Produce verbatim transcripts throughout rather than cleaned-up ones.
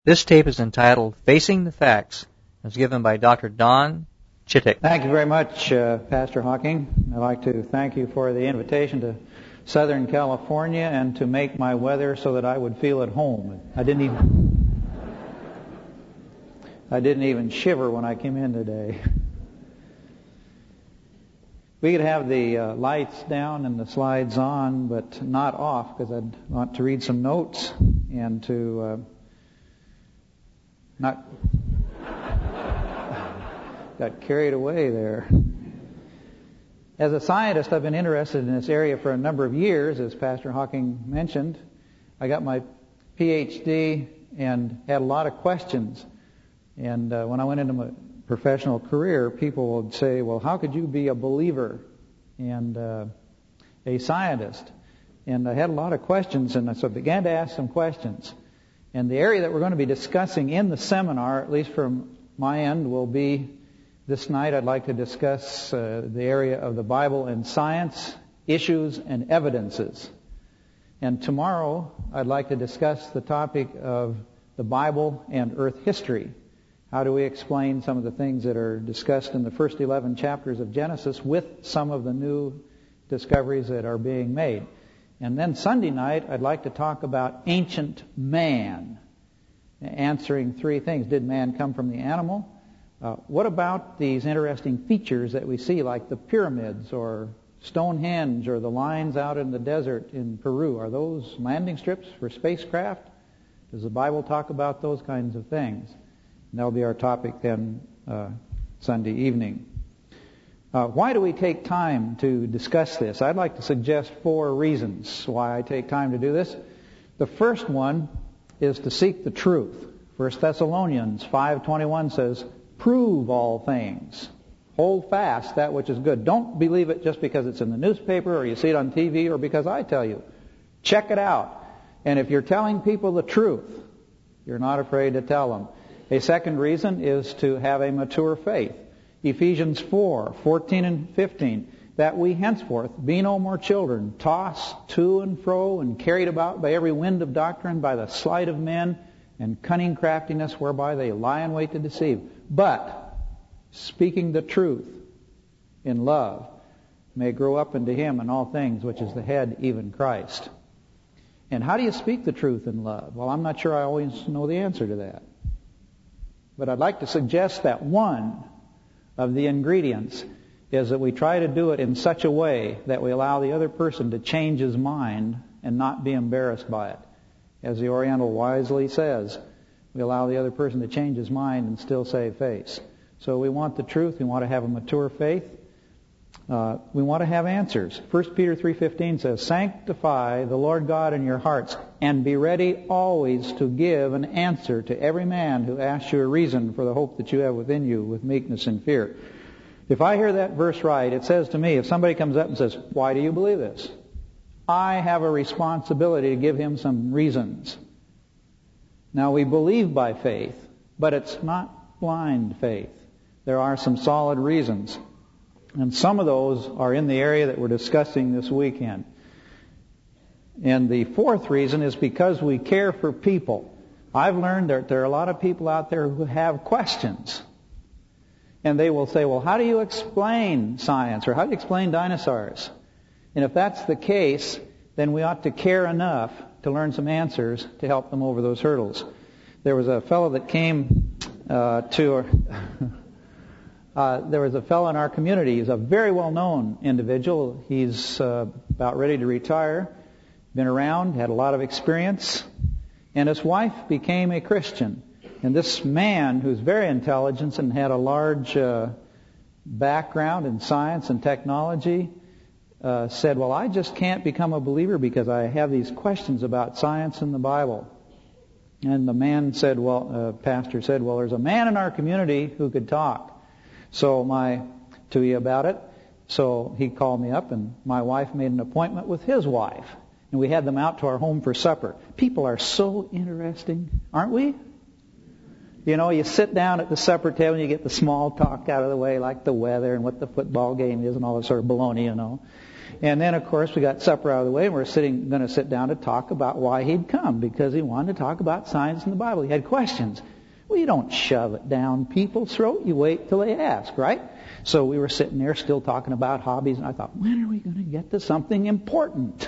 This tape is entitled Facing the Facts. It's given by Doctor Don Chittick. Thank you very much, uh, Pastor Hawking. I'd like to thank you for the invitation to Southern California and to make my weather so that I would feel at home. I didn't even I didn't even shiver when I came in today. We could have the uh, lights down and the slides on, but not off, because I'd want to read some notes and to uh, not got carried away there. As a scientist, I've been interested in this area for a number of years, as Pastor Hawking mentioned. I got my P H D and had a lot of questions. And uh, when I went into my professional career, people would say, well, how could you be a believer and uh, a scientist? And I had a lot of questions, and so I began to ask some questions. And the area that we're going to be discussing in the seminar, at least from my end, will be this night. I'd like to discuss uh, the area of the Bible and science, issues and evidences. And tomorrow, I'd like to discuss the topic of the Bible and earth history. How do we explain some of the things that are discussed in the first eleven chapters of Genesis with some of the new discoveries that are being made? And then Sunday night, I'd like to talk about ancient man, answering three things. Did man come from the animal? Uh, what about these interesting features that we see, like the pyramids or Stonehenge or the lines out in the desert in Peru? Are those landing strips for spacecraft? Does the Bible talk about those kinds of things? And that'll be our topic then uh, Sunday evening. Uh, why do we take time to discuss this? I'd like to suggest four reasons why I take time to do this. The first one is to seek the truth. First Thessalonians five twenty-one says, prove all things. Hold fast that which is good. Don't believe it just because it's in the newspaper or you see it on T V or because I tell you. Check it out. And if you're telling people the truth, you're not afraid to tell them. A second reason is to have a mature faith. Ephesians four fourteen and fifteen, that we henceforth be no more children, tossed to and fro and carried about by every wind of doctrine, by the sleight of men and cunning craftiness whereby they lie in wait to deceive. But speaking the truth in love may grow up into him in all things, which is the head, even Christ. And how do you speak the truth in love? Well, I'm not sure I always know the answer to that. But I'd like to suggest that one of the ingredients is that we try to do it in such a way that we allow the other person to change his mind and not be embarrassed by it. As the Oriental wisely says, we allow the other person to change his mind and still save face. So we want the truth. We want to have a mature faith. Uh, we want to have answers. First Peter three fifteen says, sanctify the Lord God in your hearts and be ready always to give an answer to every man who asks you a reason for the hope that you have within you with meekness and fear. If I hear that verse right, it says to me, if somebody comes up and says, why do you believe this? I have a responsibility to give him some reasons. Now, we believe by faith, but it's not blind faith. There are some solid reasons. And some of those are in the area that we're discussing this weekend. And the fourth reason is because we care for people. I've learned that there are a lot of people out there who have questions. And they will say, well, how do you explain science? Or how do you explain dinosaurs? And if that's the case, then we ought to care enough to learn some answers to help them over those hurdles. There was a fellow that came uh, to... Uh, there was a fellow in our community. He's a very well-known individual. He's uh, about ready to retire, been around, had a lot of experience, and his wife became a Christian. And this man, who's very intelligent and had a large uh, background in science and technology, uh, said, well, I just can't become a believer because I have these questions about science and the Bible. And the man said, well, uh, pastor said, well, there's a man in our community who could talk. So my to you about it. So he called me up, and my wife made an appointment with his wife, and we had them out to our home for supper. People are so interesting, aren't we? You know, you sit down at the supper table and you get the small talk out of the way, like the weather and what the football game is and all that sort of baloney, you know. And then, of course, we got supper out of the way, and we're sitting, going to sit down to talk about why he'd come, because he wanted to talk about science in the Bible. He had questions. Well, you don't shove it down people's throat. You wait till they ask, right? So we were sitting there still talking about hobbies, and I thought, when are we going to get to something important?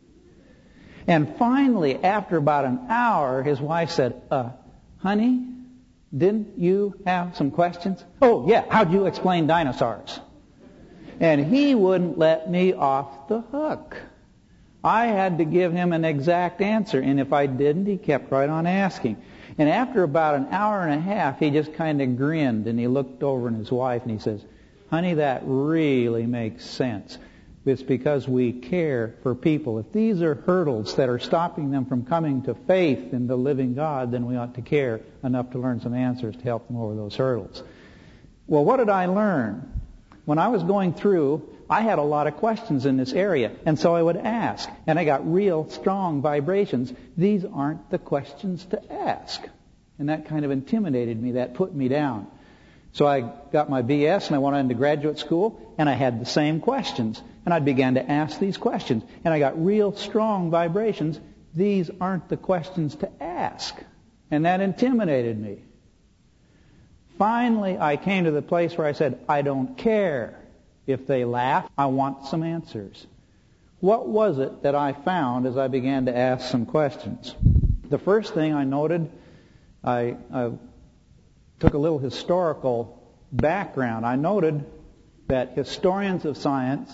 And finally, after about an hour, his wife said, uh, honey, didn't you have some questions? Oh, yeah, how'd you explain dinosaurs? And he wouldn't let me off the hook. I had to give him an exact answer, and if I didn't, he kept right on asking. And after about an hour and a half, he just kind of grinned, and he looked over at his wife, and he says, honey, that really makes sense. It's because we care for people. If these are hurdles that are stopping them from coming to faith in the living God, then we ought to care enough to learn some answers to help them over those hurdles. Well, what did I learn? When I was going through, I had a lot of questions in this area, and so I would ask, and I got real strong vibrations. These aren't the questions to ask. And that kind of intimidated me. That put me down. So I got my B S, and I went into graduate school, and I had the same questions. And I began to ask these questions, and I got real strong vibrations. These aren't the questions to ask. And that intimidated me. Finally, I came to the place where I said, I don't care if they laugh. I want some answers. What was it that I found as I began to ask some questions? The first thing I noted, I, I took a little historical background. I noted that historians of science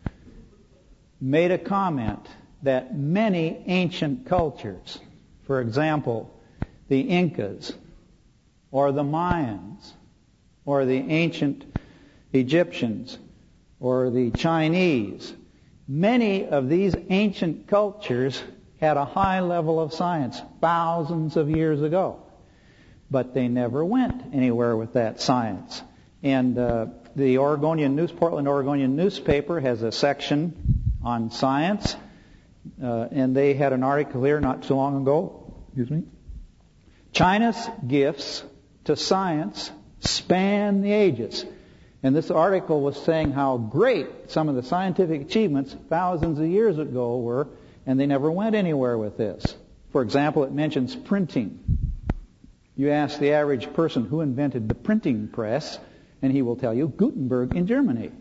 made a comment that many ancient cultures, for example, the Incas, or the Mayans, or the ancient Egyptians, or the Chinese, many of these ancient cultures had a high level of science thousands of years ago. But they never went anywhere with that science. And uh, the Oregonian News, Portland Oregonian newspaper has a section on science, uh, and they had an article here not too long ago. Excuse me. China's gifts to science span the ages. And this article was saying how great some of the scientific achievements thousands of years ago were, and they never went anywhere with this. For example, it mentions printing. You ask the average person who invented the printing press, and he will tell you Gutenberg in Germany.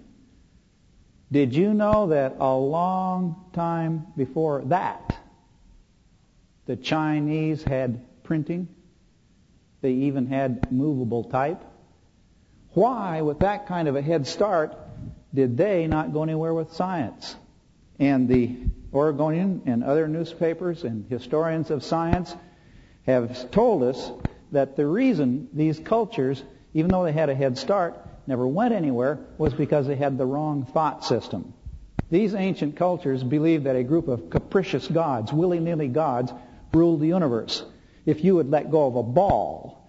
Did you know that a long time before that, the Chinese had printing? They even had movable type. Why, with that kind of a head start, did they not go anywhere with science? And the Oregonian and other newspapers and historians of science have told us that the reason these cultures, even though they had a head start, never went anywhere was because they had the wrong thought system. These ancient cultures believed that a group of capricious gods, willy-nilly gods, ruled the universe. If you would let go of a ball,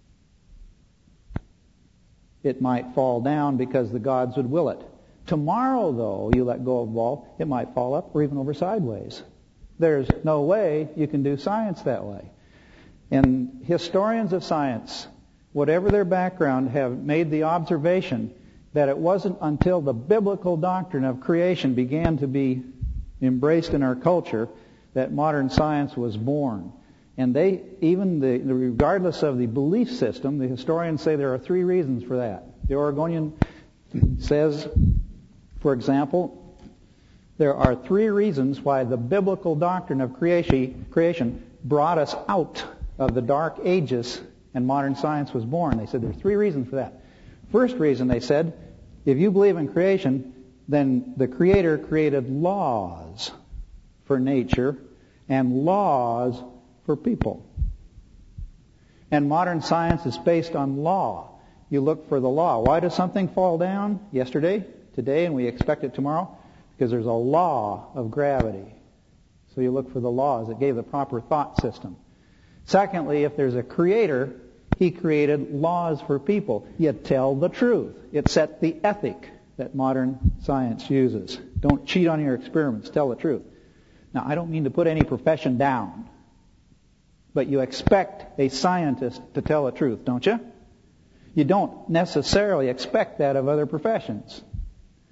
it might fall down because the gods would will it. Tomorrow, though, you let go of a ball, it might fall up or even over sideways. There's no way you can do science that way. And historians of science, whatever their background, have made the observation that it wasn't until the biblical doctrine of creation began to be embraced in our culture that modern science was born. And they, even the, regardless of the belief system, the historians say there are three reasons for that. The Oregonian says, for example, there are three reasons why the biblical doctrine of creation, creation brought us out of the dark ages and modern science was born. They said there are three reasons for that. First reason, they said, if you believe in creation, then the Creator created laws for nature and laws for people. And modern science is based on law. You look for the law. Why does something fall down yesterday, today, and we expect it tomorrow? Because there's a law of gravity. So you look for the laws that gave the proper thought system. Secondly, if there's a creator, he created laws for people. You tell the truth. It set the ethic that modern science uses. Don't cheat on your experiments. Tell the truth. Now, I don't mean to put any profession down, but you expect a scientist to tell the truth, don't you? You don't necessarily expect that of other professions.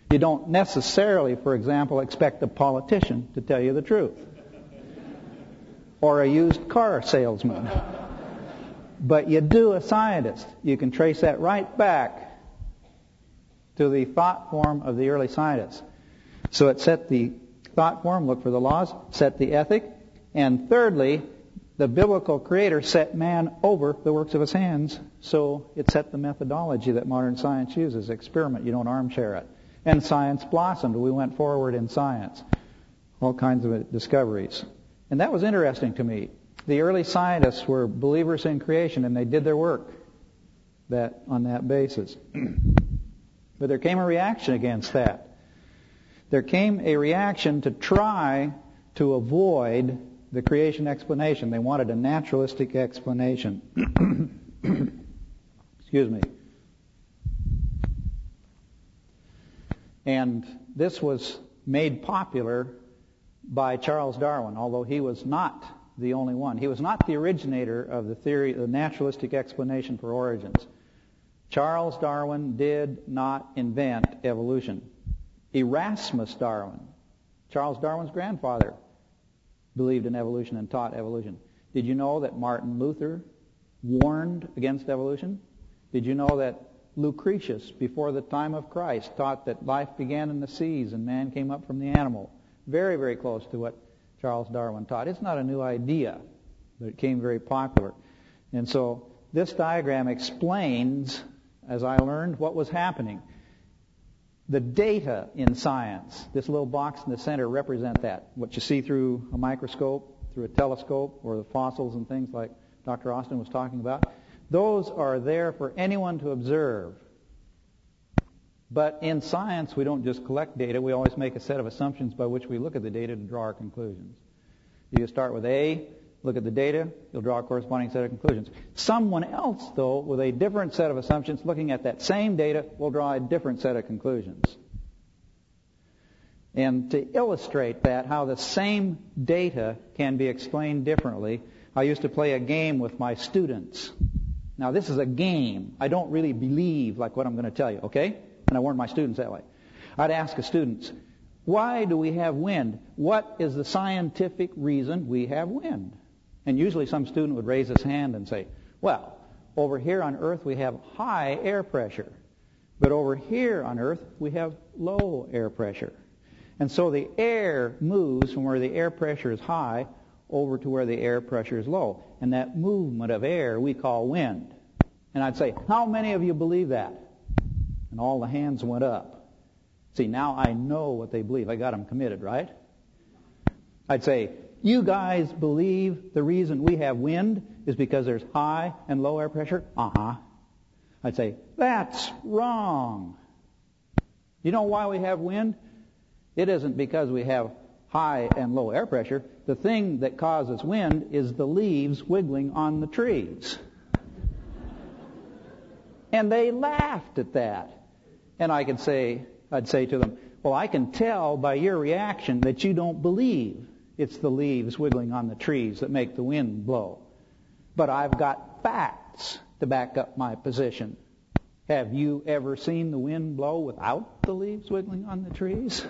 You don't necessarily, for example, expect a politician to tell you the truth, or a used car salesman. But you do a scientist. You can trace that right back to the thought form of the early scientists. So it set the thought form, look for the laws, set the ethic, and thirdly, the biblical creator set man over the works of his hands, so it set the methodology that modern science uses. Experiment, you don't armchair it. And science blossomed. We went forward in science. All kinds of discoveries. And that was interesting to me. The early scientists were believers in creation, and they did their work that on that basis. But there came a reaction against that. There came a reaction to try to avoid the creation explanation. They wanted a naturalistic explanation. Excuse me. And this was made popular by Charles Darwin, although he was not the only one. He was not the originator of the theory, the naturalistic explanation for origins. Charles Darwin did not invent evolution. Erasmus Darwin, Charles Darwin's grandfather, believed in evolution and taught evolution. Did you know that Martin Luther warned against evolution? Did you know that Lucretius, before the time of Christ, taught that life began in the seas and man came up from the animal? Very, very close to what Charles Darwin taught. It's not a new idea, but it came very popular. And so this diagram explains, as I learned, what was happening. The data in science, this little box in the center, represent that. What you see through a microscope, through a telescope, or the fossils and things like Doctor Austin was talking about, those are there for anyone to observe. But in science, we don't just collect data. We always make a set of assumptions by which we look at the data to draw our conclusions. You start with A, look at the data, you'll draw a corresponding set of conclusions. Someone else, though, with a different set of assumptions, looking at that same data, will draw a different set of conclusions. And to illustrate that, how the same data can be explained differently, I used to play a game with my students. Now, this is a game. I don't really believe like what I'm going to tell you, okay? And I warn my students that way. I'd ask the students, why do we have wind? What is the scientific reason we have wind? And usually some student would raise his hand and say, well, over here on Earth we have high air pressure, but over here on Earth we have low air pressure. And so the air moves from where the air pressure is high over to where the air pressure is low. And that movement of air we call wind. And I'd say, how many of you believe that? And all the hands went up. See, now I know what they believe. I got them committed, right? I'd say, you guys believe the reason we have wind is because there's high and low air pressure? Uh-huh. I'd say, that's wrong. You know why we have wind? It isn't because we have high and low air pressure. The thing that causes wind is the leaves wiggling on the trees. And they laughed at that. And I could say, I'd say to them, well, I can tell by your reaction that you don't believe it's the leaves wiggling on the trees that make the wind blow. But I've got facts to back up my position. Have you ever seen the wind blow without the leaves wiggling on the trees?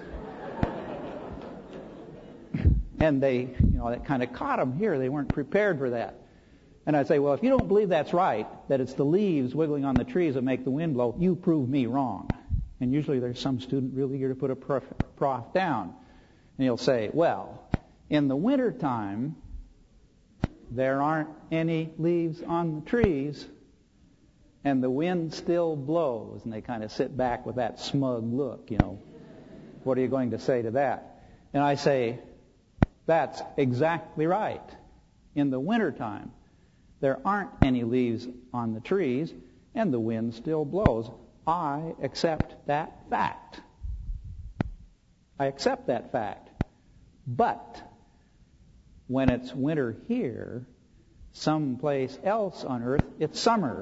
And they, you know, that kind of caught them here. They weren't prepared for that. And I'd say, well, if you don't believe that's right, that it's the leaves wiggling on the trees that make the wind blow, you prove me wrong. And usually there's some student really eager to put a prof, prof down. And he'll say, well, in the wintertime, there aren't any leaves on the trees, and the wind still blows. And they kind of sit back with that smug look, you know. What are you going to say to that? And I say, that's exactly right. In the wintertime, there aren't any leaves on the trees, and the wind still blows. I accept that fact. I accept that fact. But when it's winter here, someplace else on Earth, it's summer.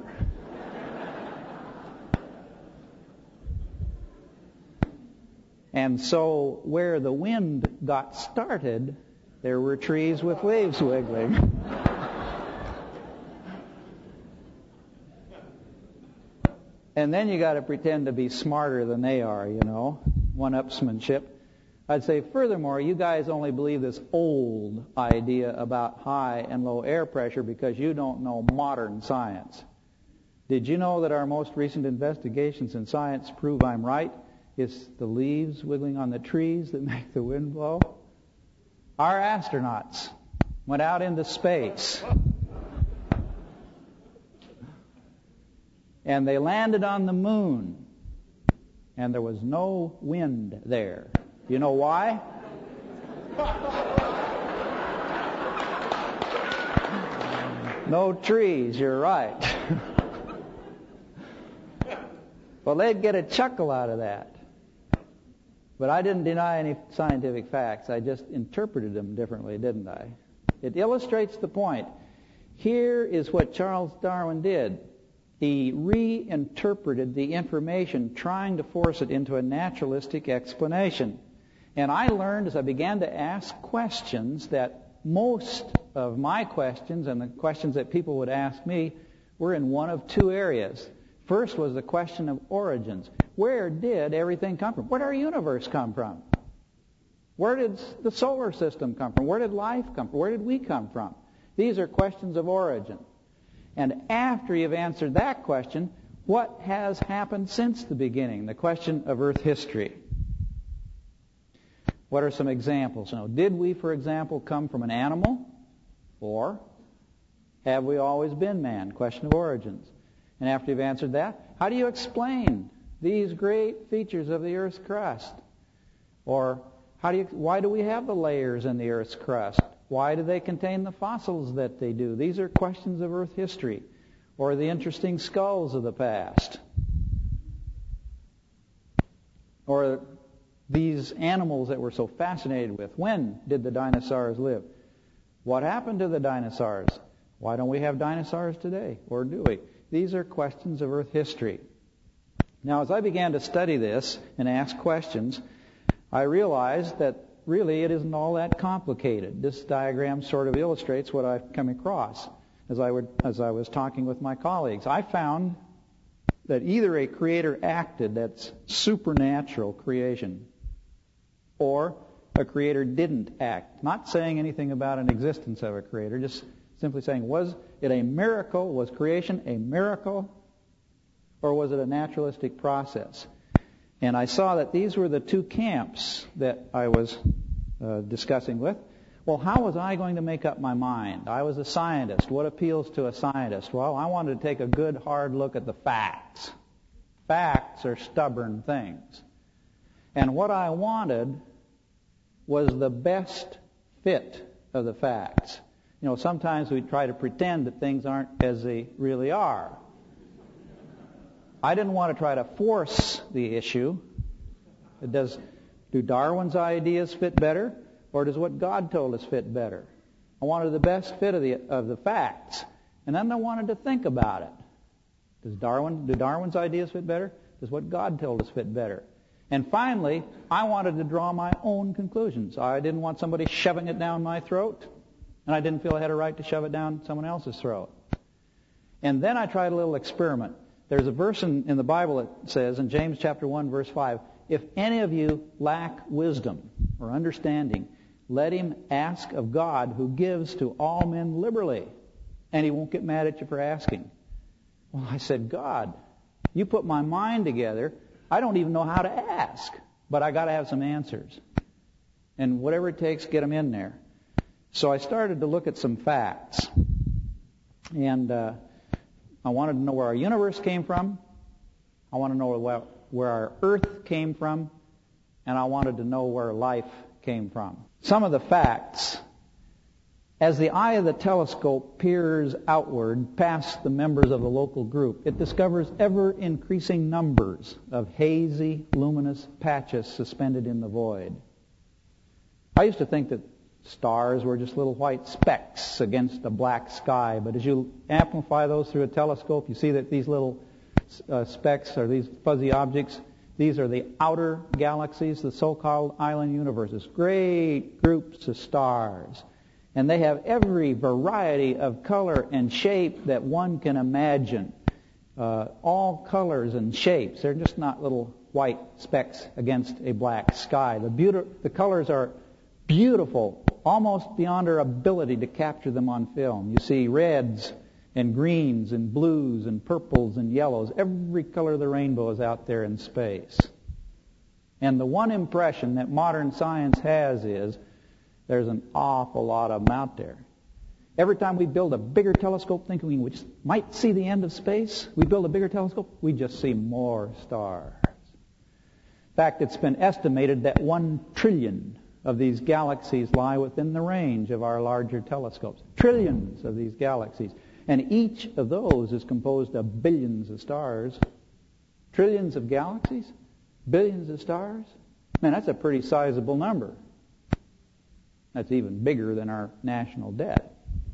And so where the wind got started, there were trees with leaves wiggling. And then you got to pretend to be smarter than they are, you know. one-upsmanship. I'd say, furthermore, you guys only believe this old idea about high and low air pressure because you don't know modern science. Did you know that our most recent investigations in science prove I'm right? It's the leaves wiggling on the trees that make the wind blow. Our astronauts went out into space. And they landed on the moon. And there was no wind there. You know why? No trees, you're right. Well, they'd get a chuckle out of that. But I didn't deny any scientific facts. I just interpreted them differently, didn't I? It illustrates the point. Here is what Charles Darwin did. He reinterpreted the information, trying to force it into a naturalistic explanation. And I learned as I began to ask questions that most of my questions and the questions that people would ask me were in one of two areas. First was the question of origins. Where did everything come from? Where did our universe come from? Where did the solar system come from? Where did life come from? Where did we come from? These are questions of origin. And after you've answered that question, what has happened since the beginning? The question of Earth history. What are some examples? Now, did we, for example, come from an animal? Or have we always been man? Question of origins. And after you've answered that, how do you explain these great features of the Earth's crust? Or how do you, why do we have the layers in the Earth's crust? Why do they contain the fossils that they do? These are questions of Earth history. Or the interesting skulls of the past. Or these animals that we're so fascinated with. When did the dinosaurs live? What happened to the dinosaurs? Why don't we have dinosaurs today? Or do we? These are questions of Earth history. Now, as I began to study this and ask questions, I realized that really it isn't all that complicated. This diagram sort of illustrates what I've come across as I, would, as I was talking with my colleagues. I found that either a creator acted, that's supernatural creation, or a creator didn't act. Not saying anything about an existence of a creator, just simply saying, was it a miracle? Was creation a miracle? Or was it a naturalistic process? And I saw that these were the two camps that I was uh, discussing with. Well, how was I going to make up my mind? I was a scientist. What appeals to a scientist? Well, I wanted to take a good, hard look at the facts. Facts are stubborn things. And what I wanted was the best fit of the facts. You know, sometimes we try to pretend that things aren't as they really are. I didn't want to try to force the issue. Does, do Darwin's ideas fit better, or does what God told us fit better? I wanted the best fit of the of the facts, and then I wanted to think about it. Does Darwin do Darwin's ideas fit better? Does what God told us fit better? And finally, I wanted to draw my own conclusions. I didn't want somebody shoving it down my throat, and I didn't feel I had a right to shove it down someone else's throat. And then I tried a little experiment. There's a verse in, in the Bible that says, in James chapter one, verse five, if any of you lack wisdom or understanding, let him ask of God, who gives to all men liberally, and he won't get mad at you for asking. Well, I said, God, you put my mind together. I don't even know how to ask, but I got to have some answers. And whatever it takes, get them in there. So I started to look at some facts. And uh, I wanted to know where our universe came from. I want to know where, where our Earth came from. And I wanted to know where life came from. Some of the facts. As the eye of the telescope peers outward past the members of the local group, it discovers ever-increasing numbers of hazy, luminous patches suspended in the void. I used to think that stars were just little white specks against a black sky, but as you amplify those through a telescope, you see that these little uh, specks, or these fuzzy objects, these are the outer galaxies, the so-called island universes, great groups of stars. And they have every variety of color and shape that one can imagine. Uh, all colors and shapes. They're just not little white specks against a black sky. The, beauty, the colors are beautiful, almost beyond our ability to capture them on film. You see reds and greens and blues and purples and yellows. Every color of the rainbow is out there in space. And the one impression that modern science has is there's an awful lot of them out there. Every time we build a bigger telescope thinking we just might see the end of space, we build a bigger telescope, we just see more stars. In fact, it's been estimated that one trillion of these galaxies lie within the range of our larger telescopes. Trillions of these galaxies. And each of those is composed of billions of stars. Trillions of galaxies? Billions of stars? Man, that's a pretty sizable number. That's even bigger than our national debt.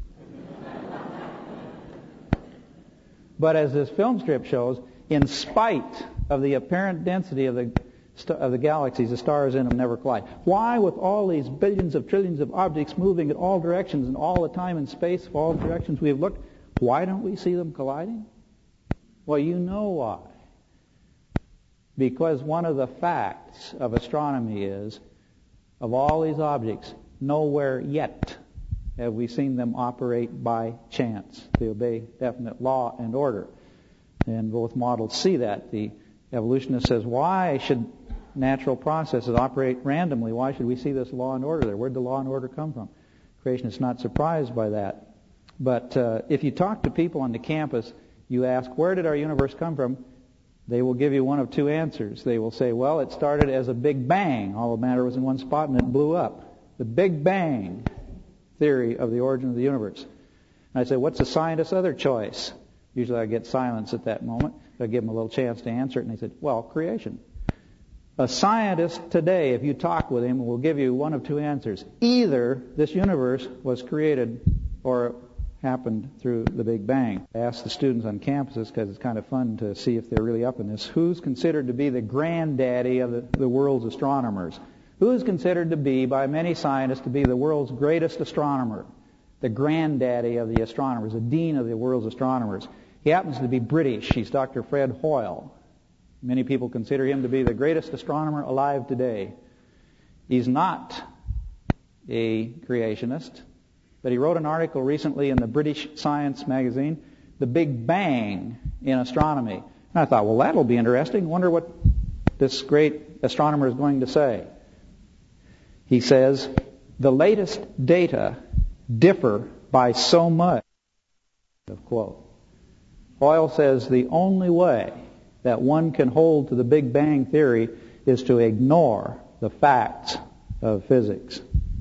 But as this film strip shows, in spite of the apparent density of the of the galaxies, the stars in them never collide. Why, with all these billions of trillions of objects moving in all directions and all the time in space, for all directions we have looked, why don't we see them colliding? Well, you know why. Because one of the facts of astronomy is, of all these objects, nowhere yet have we seen them operate by chance. They obey definite law and order. And both models see that. The evolutionist says, why should natural processes operate randomly? Why should we see this law and order there? Where did the law and order come from? Creationists not surprised by that. But uh, if you talk to people on the campus, you ask, where did our universe come from? They will give you one of two answers. They will say, well, it started as a big bang. All the matter was in one spot and it blew up. The Big Bang theory of the origin of the universe. And I say, what's the scientist's other choice? Usually I get silence at that moment. I give them a little chance to answer it. And they said, well, creation. A scientist today, if you talk with him, will give you one of two answers. Either this universe was created or happened through the Big Bang. I ask the students on campuses, because it's kind of fun to see if they're really up in this, who's considered to be the granddaddy of the, the world's astronomers? Who is considered to be, by many scientists, to be the world's greatest astronomer? The granddaddy of the astronomers, the dean of the world's astronomers. He happens to be British. He's Doctor Fred Hoyle. Many people consider him to be the greatest astronomer alive today. He's not a creationist, but he wrote an article recently in the British Science magazine, The Big Bang in Astronomy. And I thought, well, that'll be interesting. Wonder what this great astronomer is going to say. He says, the latest data differ by so much. Of quote. Hoyle says the only way that one can hold to the Big Bang theory is to ignore the facts of physics.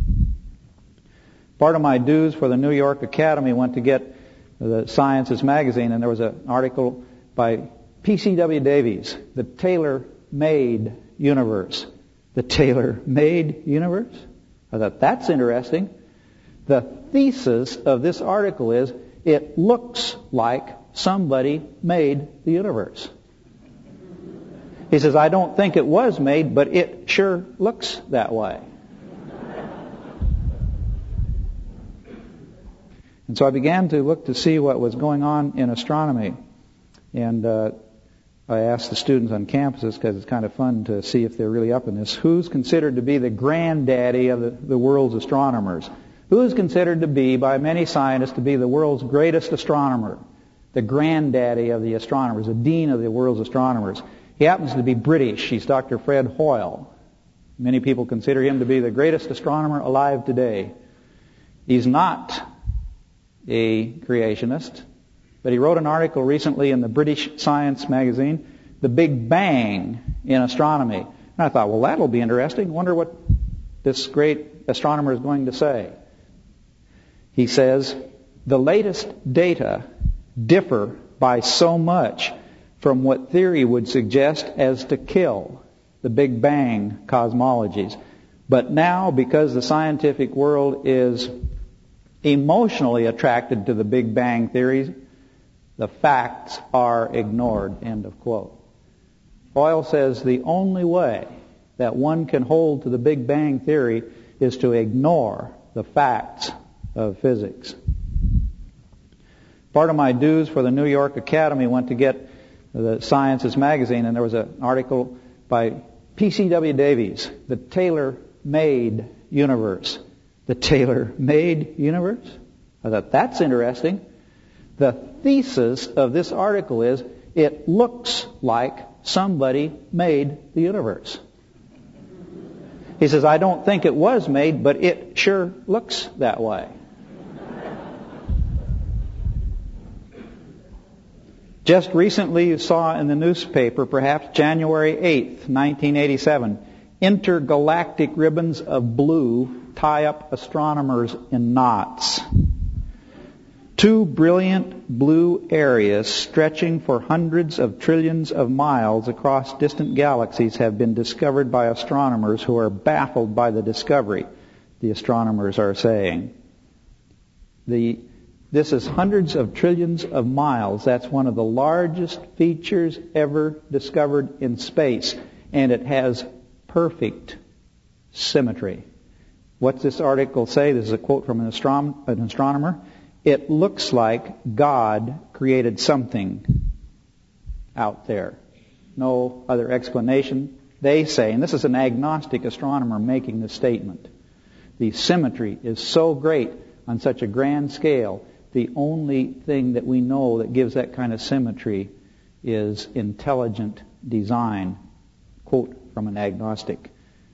Part of my dues for the New York Academy went to get the Sciences magazine, and there was an article by P C W Davies, The Tailor-Made Universe. The Tailor-Made Universe? I thought, that's interesting. The thesis of this article is, it looks like somebody made the universe. He says, I don't think it was made, but it sure looks that way. And so I began to look to see what was going on in astronomy. And uh, I asked the students on campuses, because it's kind of fun to see if they're really up in this, who's considered to be the granddaddy of the, the world's astronomers? Who is considered to be, by many scientists, to be the world's greatest astronomer? The granddaddy of the astronomers, the dean of the world's astronomers. He happens to be British. He's Doctor Fred Hoyle. Many people consider him to be the greatest astronomer alive today. He's not a creationist, but he wrote an article recently in the British Science magazine, The Big Bang in Astronomy. And I thought, well, that'll be interesting. Wonder what this great astronomer is going to say. He says, the latest data differ by so much from what theory would suggest as to kill the Big Bang cosmologies. But now, because the scientific world is emotionally attracted to the Big Bang theories, the facts are ignored. End of quote. Hoyle says the only way that one can hold to the Big Bang theory is to ignore the facts of physics. Part of my dues for the New York Academy went to get the Sciences magazine, and there was an article by P C W Davies, the tailor-made universe. The tailor-made universe? I thought, that's interesting. The thesis of this article is, it looks like somebody made the universe. He says, I don't think it was made, but it sure looks that way. Just recently you saw in the newspaper, perhaps January eighth, nineteen eighty-seven, intergalactic ribbons of blue tie up astronomers in knots. Two brilliant blue areas stretching for hundreds of trillions of miles across distant galaxies have been discovered by astronomers who are baffled by the discovery, the astronomers are saying. The This is hundreds of trillions of miles. That's one of the largest features ever discovered in space. And it has perfect symmetry. What's this article say? This is a quote from an, astrom- an astronomer. It looks like God created something out there. No other explanation. They say, and this is an agnostic astronomer making this statement, the symmetry is so great on such a grand scale. The only thing that we know that gives that kind of symmetry is intelligent design. Quote from an agnostic.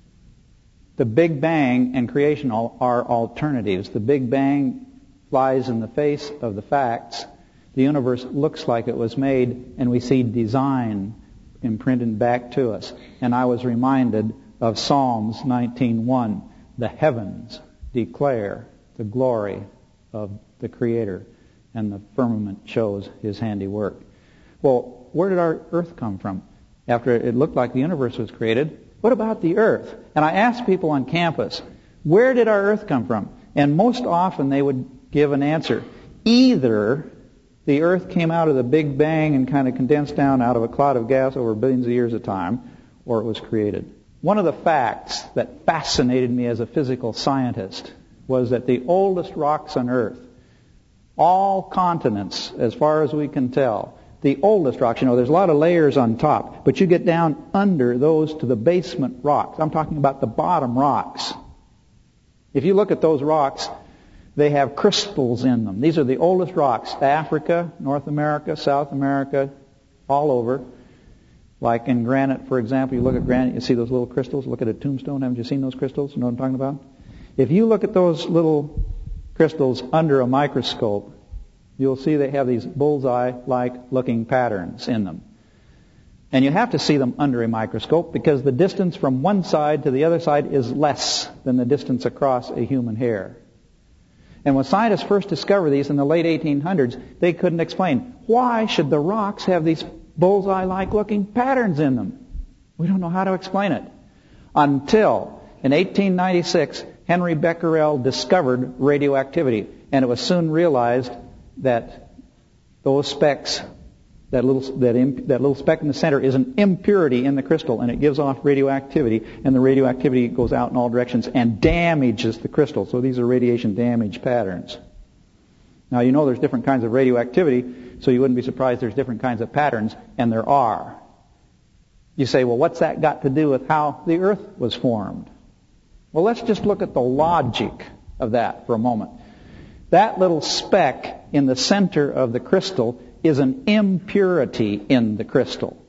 The Big Bang and creation are alternatives. The Big Bang flies in the face of the facts. The universe looks like it was made, and we see design imprinted back to us. And I was reminded of Psalms nineteen one. The heavens declare the glory of the Creator, and the firmament shows His handiwork. Well, where did our earth come from? After it looked like the universe was created, what about the earth? And I asked people on campus, where did our earth come from? And most often they would give an answer. Either the earth came out of the Big Bang and kind of condensed down out of a cloud of gas over billions of years of time, or it was created. One of the facts that fascinated me as a physical scientist was that the oldest rocks on earth, all continents, as far as we can tell, the oldest rocks, you know, there's a lot of layers on top, but you get down under those to the basement rocks. I'm talking about the bottom rocks. If you look at those rocks, they have crystals in them. These are the oldest rocks. Africa, North America, South America, all over. Like in granite, for example, you look at granite, you see those little crystals. Look at a tombstone. Haven't you seen those crystals? You know what I'm talking about? If you look at those little crystals under a microscope, you'll see they have these bullseye-like looking patterns in them. And you have to see them under a microscope because the distance from one side to the other side is less than the distance across a human hair. And when scientists first discovered these in the late eighteen hundreds, they couldn't explain, why should the rocks have these bullseye-like looking patterns in them? We don't know how to explain it. Until in eighteen ninety-six, Henry Becquerel discovered radioactivity, and it was soon realized that those specks, that little that, imp, that little speck in the center, is an impurity in the crystal, and it gives off radioactivity, and the radioactivity goes out in all directions and damages the crystal. So these are radiation damage patterns. Now you know there's different kinds of radioactivity, so you wouldn't be surprised there's different kinds of patterns, and there are. You say, well, what's that got to do with how the Earth was formed? Well, let's just look at the logic of that for a moment. That little speck in the center of the crystal is an impurity in the crystal.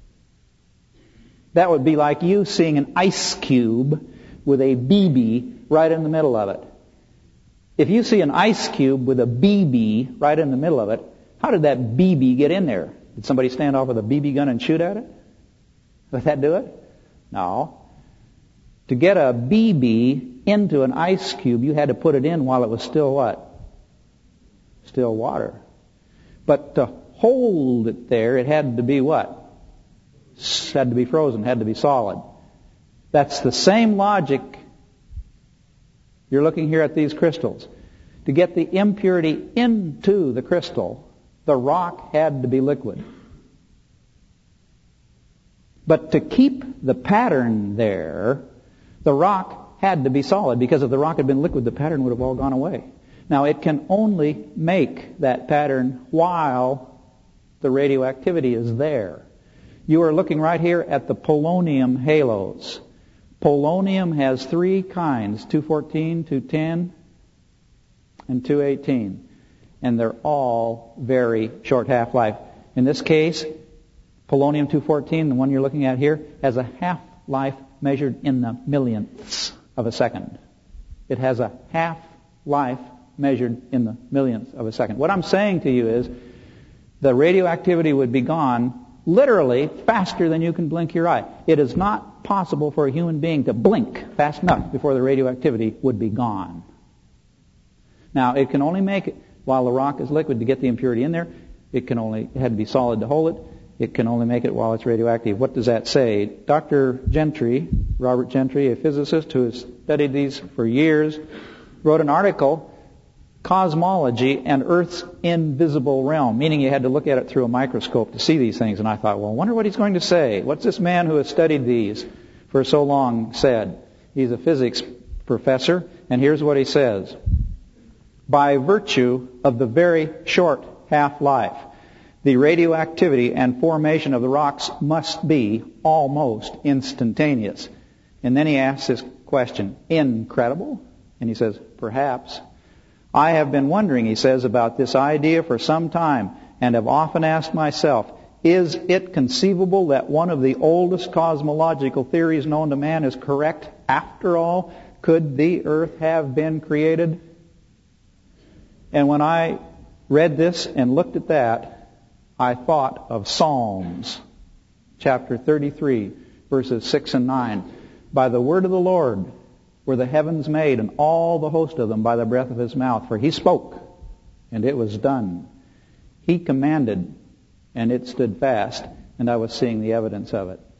That would be like you seeing an ice cube with a B B right in the middle of it. If you see an ice cube with a B B right in the middle of it, how did that B B get in there? Did somebody stand off with a B B gun and shoot at it? Did that do it? No. To get a B B into an ice cube, you had to put it in while it was still what? Still water. But to hold it there, it had to be what? It had to be frozen, had to be solid. That's the same logic. You're looking here at these crystals. To get the impurity into the crystal, the rock had to be liquid. But to keep the pattern there, the rock had to be solid, because if the rock had been liquid, the pattern would have all gone away. Now, it can only make that pattern while the radioactivity is there. You are looking right here at the polonium halos. Polonium has three kinds, two fourteen, two ten, and two eighteen. And they're all very short half-life. In this case, polonium two fourteen, the one you're looking at here, has a half-life measured in the millionths of a second. It has a half-life measured in the millionths of a second. What I'm saying to you is the radioactivity would be gone literally faster than you can blink your eye. It is not possible for a human being to blink fast enough before the radioactivity would be gone. Now, it can only make it while the rock is liquid to get the impurity in there. It can only, it had to be solid to hold it. It can only make it while it's radioactive. What does that say? Doctor Gentry, Robert Gentry, a physicist who has studied these for years, wrote an article, Cosmology and Earth's Invisible Realm, meaning you had to look at it through a microscope to see these things. And I thought, well, I wonder what he's going to say. What's this man who has studied these for so long said? He's a physics professor, and here's what he says. By virtue of the very short half-life, the radioactivity and formation of the rocks must be almost instantaneous. And then he asks this question, incredible? And he says, perhaps. I have been wondering, he says, about this idea for some time and have often asked myself, is it conceivable that one of the oldest cosmological theories known to man is correct after all? Could the earth have been created? And when I read this and looked at that, I thought of Psalms, chapter thirty-three, verses six and nine. By the word of the Lord were the heavens made, and all the host of them by the breath of his mouth. For he spoke, and it was done. He commanded, and it stood fast, and I was seeing the evidence of it.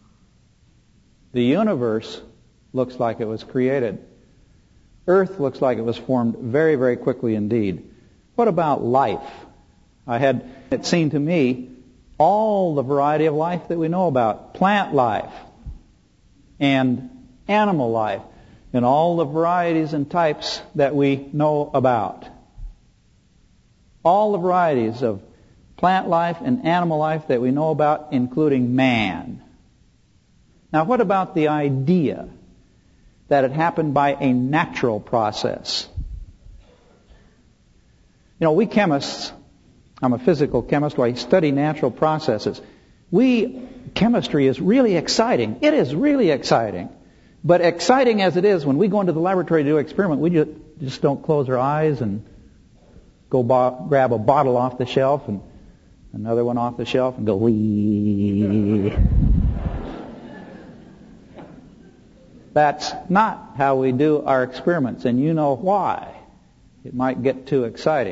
The universe looks like it was created. Earth looks like it was formed very, very quickly indeed. What about life? I had it seen to me all the variety of life that we know about. Plant life and animal life and all the varieties and types that we know about. All the varieties of plant life and animal life that we know about, including man. Now, what about the idea that it happened by a natural process? You know, we chemists, I'm a physical chemist, where I study natural processes. We, chemistry is really exciting. It is really exciting. But exciting as it is, when we go into the laboratory to do an experiment, we just, just don't close our eyes and go bo- grab a bottle off the shelf and another one off the shelf and go, wee. That's not how we do our experiments, and you know why. It might get too exciting.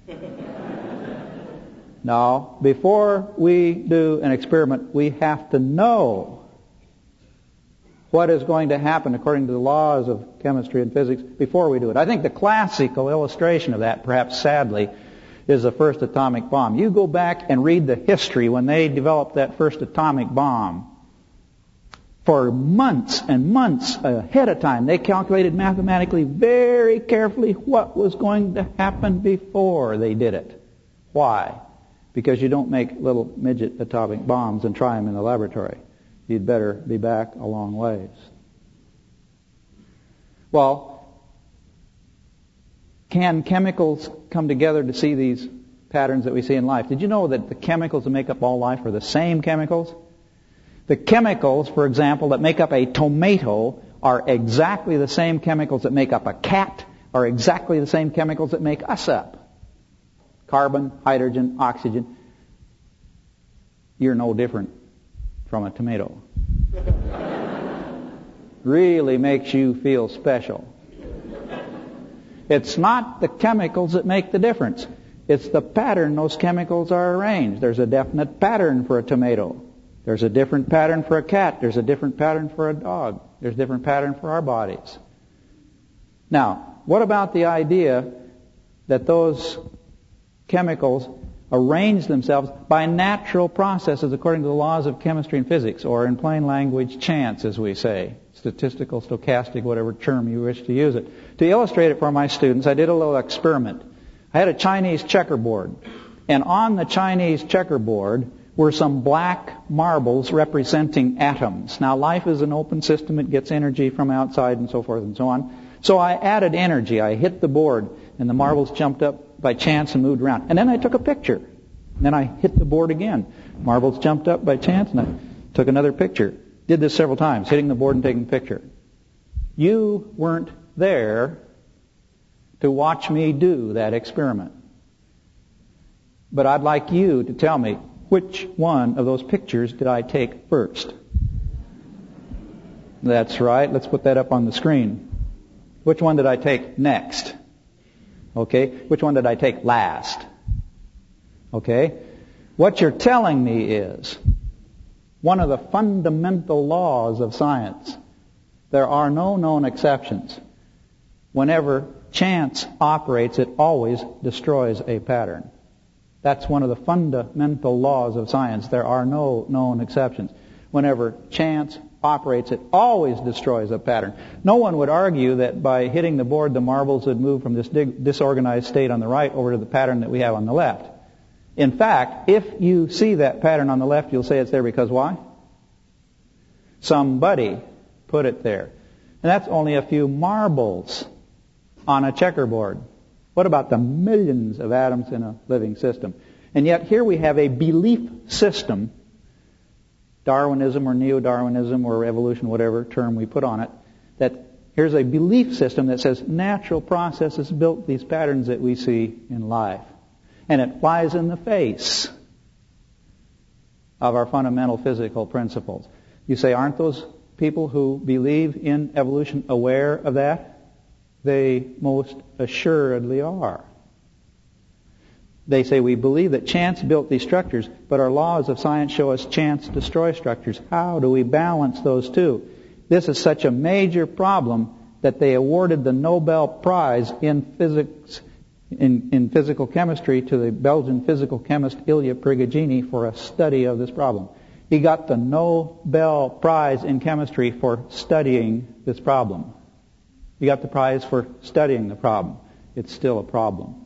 Now, before we do an experiment, we have to know what is going to happen according to the laws of chemistry and physics before we do it. I think the classical illustration of that, perhaps sadly, is the first atomic bomb. You go back and read the history when they developed that first atomic bomb. For months and months ahead of time, they calculated mathematically very carefully what was going to happen before they did it. Why? Because you don't make little midget atomic bombs and try them in the laboratory. You'd better be back a long ways. Well, can chemicals come together to see these patterns that we see in life? Did you know that the chemicals that make up all life are the same chemicals? The chemicals, for example, that make up a tomato are exactly the same chemicals that make up a cat, are exactly the same chemicals that make us up. Carbon, hydrogen, oxygen. You're no different from a tomato. Really makes you feel special. It's not the chemicals that make the difference. It's the pattern those chemicals are arranged. There's a definite pattern for a tomato. There's a different pattern for a cat. There's a different pattern for a dog. There's a different pattern for our bodies. Now, what about the idea that those chemicals arrange themselves by natural processes according to the laws of chemistry and physics, or in plain language, chance, as we say, statistical, stochastic, whatever term you wish to use it. To illustrate it for my students, I did a little experiment. I had a Chinese checkerboard, and on the Chinese checkerboard were some black marbles representing atoms. Now, life is an open system. It gets energy from outside and so forth and so on. So I added energy. I hit the board, and the marbles jumped up by chance and moved around. And then I took a picture. And then I hit the board again. Marbles jumped up by chance, and I took another picture. Did this several times, hitting the board and taking a picture. You weren't there to watch me do that experiment. But I'd like you to tell me, which one of those pictures did I take first? That's right. Let's put that up on the screen. Which one did I take next? Okay. Which one did I take last? Okay. What you're telling me is one of the fundamental laws of science. There are no known exceptions. Whenever chance operates, it always destroys a pattern. That's one of the fundamental laws of science. There are no known exceptions. Whenever chance operates, it always destroys a pattern. No one would argue that by hitting the board, the marbles would move from this disorganized state on the right over to the pattern that we have on the left. In fact, if you see that pattern on the left, you'll say it's there because why? Somebody put it there. And that's only a few marbles on a checkerboard. What about the millions of atoms in a living system? And yet here we have a belief system, Darwinism or neo-Darwinism or evolution, whatever term we put on it, that here's a belief system that says natural processes built these patterns that we see in life. And it flies in the face of our fundamental physical principles. You say, aren't those people who believe in evolution aware of that? They most assuredly are. They say we believe that chance built these structures, but our laws of science show us chance destroys structures. How do we balance those two? This is such a major problem that they awarded the Nobel Prize in physics, in, in physical chemistry to the Belgian physical chemist Ilya Prigogine for a study of this problem. He got the Nobel Prize in chemistry for studying this problem. He got the prize for studying the problem. It's still a problem.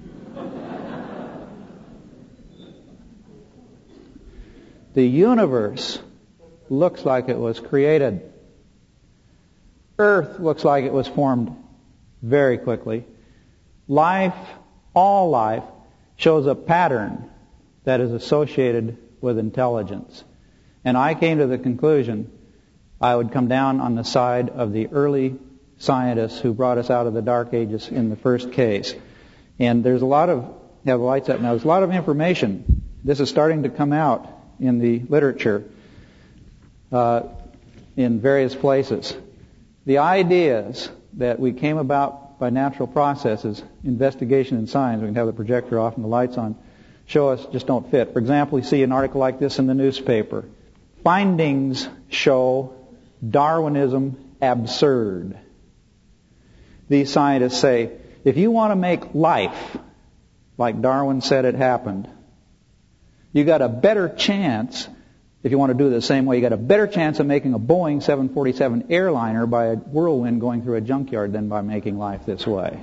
The universe looks like it was created. Earth looks like it was formed very quickly. Life, all life, shows a pattern that is associated with intelligence. And I came to the conclusion I would come down on the side of the early scientists who brought us out of the dark ages in the first case. And there's a lot of, have the lights up now, there's a lot of information. This is starting to come out in the literature uh, in various places. The ideas that we came about by natural processes, investigation in science, we can have the projector off and the lights on, show us just don't fit. For example, you see an article like this in the newspaper. Findings show Darwinism absurd. These scientists say, if you want to make life like Darwin said it happened, you got a better chance, if you want to do it the same way, you got a better chance of making a Boeing seven forty-seven airliner by a whirlwind going through a junkyard than by making life this way.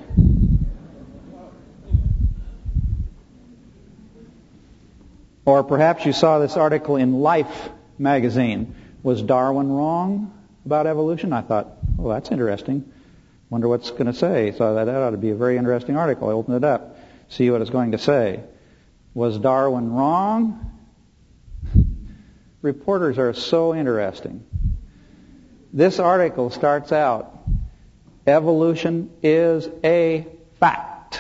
Or perhaps you saw this article in Life magazine. Was Darwin wrong about evolution? I thought, oh, that's interesting. Wonder what's going to say. So that, that ought to be a very interesting article. I opened it up, see what it's going to say. Was Darwin wrong? Reporters are so interesting. This article starts out, evolution is a fact.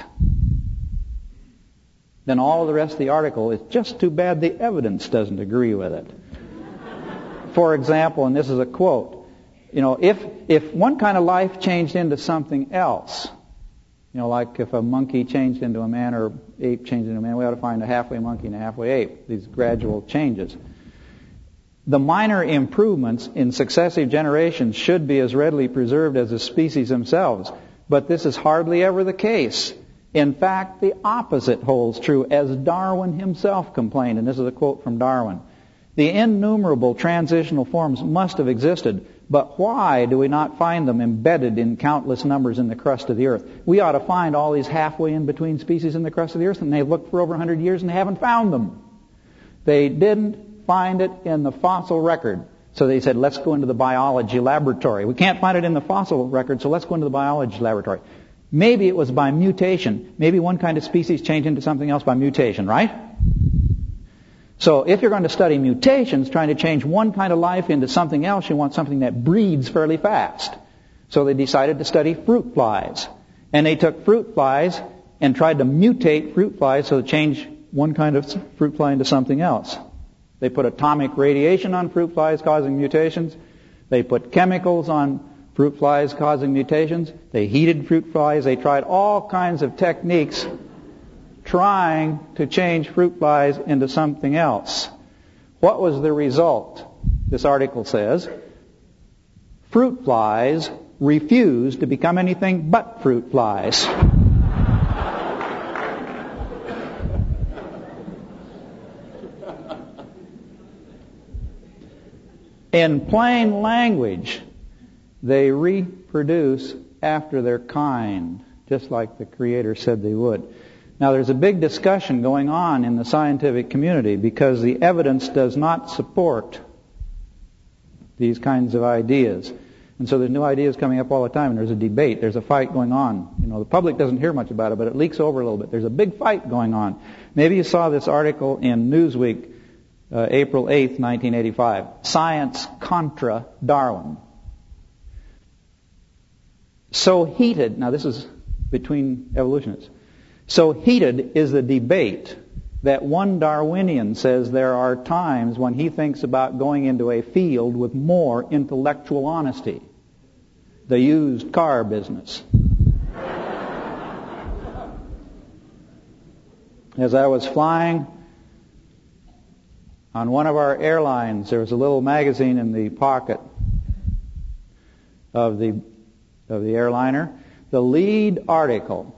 Then all the rest of the article is just too bad the evidence doesn't agree with it. For example, and this is a quote, you know, if if one kind of life changed into something else, you know, like if a monkey changed into a man or ape changed into a man, we ought to find a halfway monkey and a halfway ape, these gradual changes. The minor improvements in successive generations should be as readily preserved as the species themselves, but this is hardly ever the case. In fact, the opposite holds true, as Darwin himself complained, and this is a quote from Darwin. The innumerable transitional forms must have existed, but why do we not find them embedded in countless numbers in the crust of the earth? We ought to find all these halfway in between species in the crust of the earth, and they've looked for over one hundred years and they haven't found them. They didn't find it in the fossil record. So they said, let's go into the biology laboratory. We can't find it in the fossil record, so let's go into the biology laboratory. Maybe it was by mutation. Maybe one kind of species changed into something else by mutation, right? So if you're going to study mutations, trying to change one kind of life into something else, you want something that breeds fairly fast. So they decided to study fruit flies. And they took fruit flies and tried to mutate fruit flies so to change one kind of fruit fly into something else. They put atomic radiation on fruit flies causing mutations. They put chemicals on fruit flies causing mutations. They heated fruit flies. They tried all kinds of techniques trying to change fruit flies into something else. What was the result? This article says, fruit flies refused to become anything but fruit flies. In plain language, they reproduce after their kind, just like the Creator said they would. Now, there's a big discussion going on in the scientific community because the evidence does not support these kinds of ideas. And so there's new ideas coming up all the time, and there's a debate. There's a fight going on. You know, the public doesn't hear much about it, but it leaks over a little bit. There's a big fight going on. Maybe you saw this article in Newsweek, uh, April eighth, nineteen eighty-five. Science contra Darwin. So heated, now this is between evolutionists, so heated is the debate that one Darwinian says there are times when he thinks about going into a field with more intellectual honesty. The used car business. As I was flying on one of our airlines, there was a little magazine in the pocket of the of the airliner. The lead article,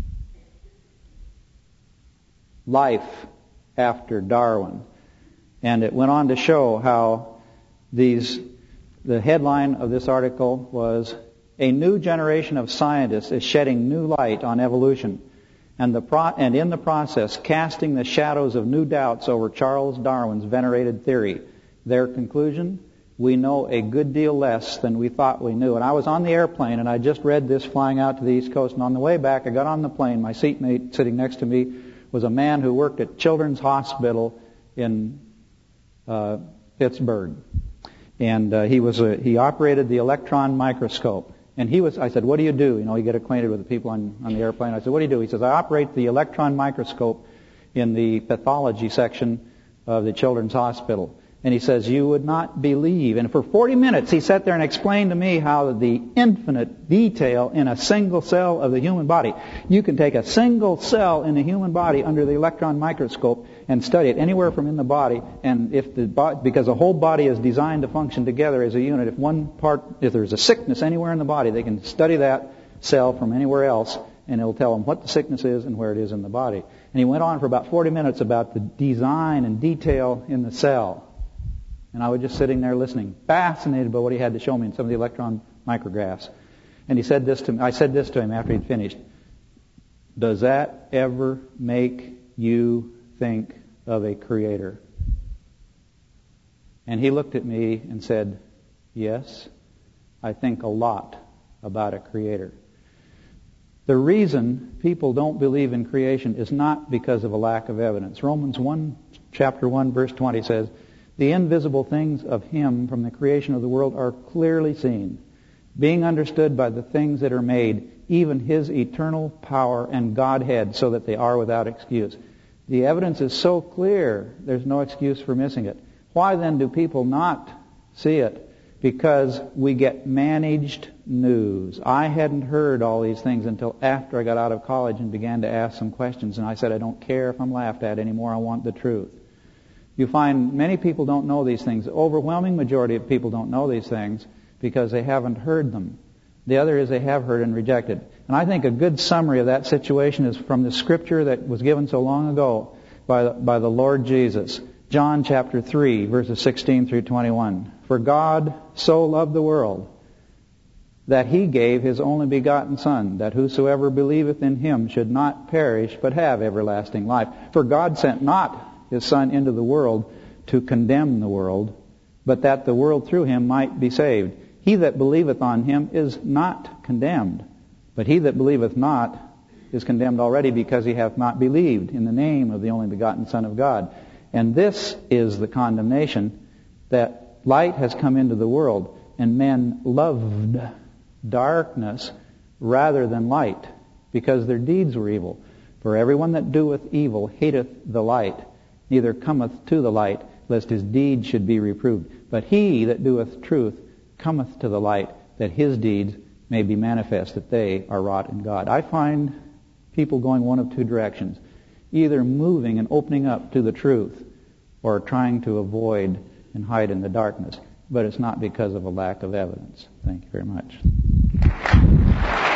Life After Darwin. And it went on to show how these, the headline of this article was, a new generation of scientists is shedding new light on evolution, and, the pro- and in the process casting the shadows of new doubts over Charles Darwin's venerated theory. Their conclusion? We know a good deal less than we thought we knew. And I was on the airplane, and I just read this flying out to the East Coast, and on the way back, I got on the plane. My seatmate sitting next to me was a man who worked at Children's Hospital in uh, Pittsburgh. And uh, he was a, he operated the electron microscope. And he was, I said, what do you do? You know, you get acquainted with the people on, on the airplane. I said, what do you do? He says, I operate the electron microscope in the pathology section of the Children's Hospital. And he says, you would not believe. And for forty minutes, he sat there and explained to me how the infinite detail in a single cell of the human body. You can take a single cell in the human body under the electron microscope and study it anywhere from in the body. And if the body, because the whole body is designed to function together as a unit, if one part, if there's a sickness anywhere in the body, they can study that cell from anywhere else, and it'll tell them what the sickness is and where it is in the body. And he went on for about forty minutes about the design and detail in the cell. And I was just sitting there listening, fascinated by what he had to show me in some of the electron micrographs. And he said this to me. I said this to him after he'd finished. Does that ever make you think of a creator? And he looked at me and said, yes, I think a lot about a creator. The reason people don't believe in creation is not because of a lack of evidence. Romans one, chapter one, verse twenty says, the invisible things of Him from the creation of the world are clearly seen, being understood by the things that are made, even His eternal power and Godhead, so that they are without excuse. The evidence is so clear, there's no excuse for missing it. Why then do people not see it? Because we get managed news. I hadn't heard all these things until after I got out of college and began to ask some questions, and I said, I don't care if I'm laughed at anymore, I want the truth. You find many people don't know these things. The overwhelming majority of people don't know these things because they haven't heard them. The other is they have heard and rejected. And I think a good summary of that situation is from the scripture that was given so long ago by, by the Lord Jesus. John chapter three, verses sixteen through twenty-one. For God so loved the world that He gave His only begotten Son, that whosoever believeth in Him should not perish but have everlasting life. For God sent not his Son into the world to condemn the world, but that the world through him might be saved. He that believeth on him is not condemned, but he that believeth not is condemned already, because he hath not believed in the name of the only begotten Son of God. And this is the condemnation, that light has come into the world, and men loved darkness rather than light, because their deeds were evil. For everyone that doeth evil hateth the light, neither cometh to the light, lest his deeds should be reproved. But he that doeth truth cometh to the light, that his deeds may be manifest, that they are wrought in God. I find people going one of two directions, either moving and opening up to the truth, or trying to avoid and hide in the darkness. But it's not because of a lack of evidence. Thank you very much.